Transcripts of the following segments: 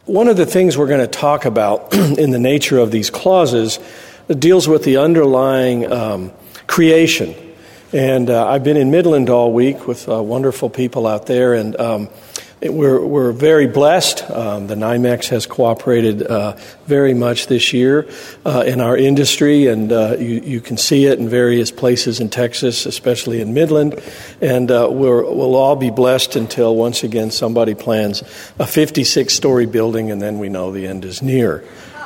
one of the things we're going to talk about in the nature of these clauses deals with the underlying creation. And I've been in Midland all week with wonderful people out there, and we're very blessed. The NYMEX has cooperated very much this year in our industry, and you can see it in various places in Texas, especially in Midland. And we'll all be blessed until once again somebody plans a 56-story building, and then we know the end is near.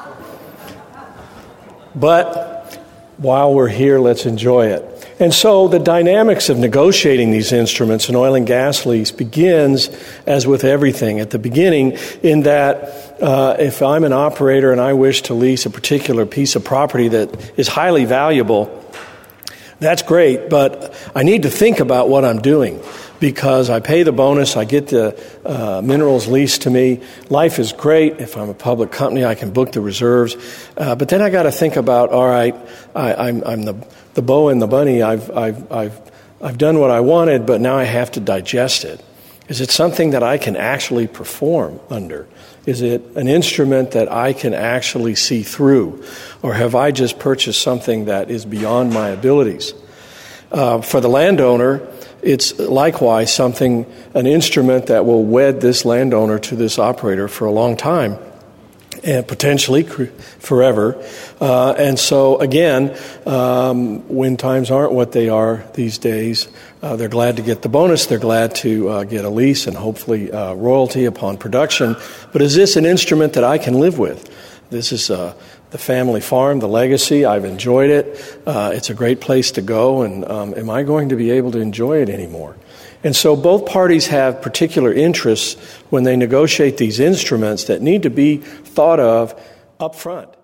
But while we're here, let's enjoy it. And so the dynamics of negotiating these instruments in oil and gas lease begins, as with everything, at the beginning, in that if I'm an operator and I wish to lease a particular piece of property that is highly valuable, that's great, but I need to think about what I'm doing, because I pay the bonus, I get the minerals leased to me. Life is great. If I'm a public company, I can book the reserves. But then I got to think about, all right, I'm the bow and the bunny. I've done what I wanted, but now I have to digest it. Is it something that I can actually perform under? Is it an instrument that I can actually see through? Or have I just purchased something that is beyond my abilities? For the landowner, it's likewise an instrument that will wed this landowner to this operator for a long time, and potentially forever. And so, again, when times aren't what they are these days, they're glad to get the bonus. They're glad to get a lease and hopefully royalty upon production. But is this an instrument that I can live with? This is the family farm, the legacy. I've enjoyed it. It's a great place to go. And am I going to be able to enjoy it anymore? And so both parties have particular interests when they negotiate these instruments that need to be thought of up front.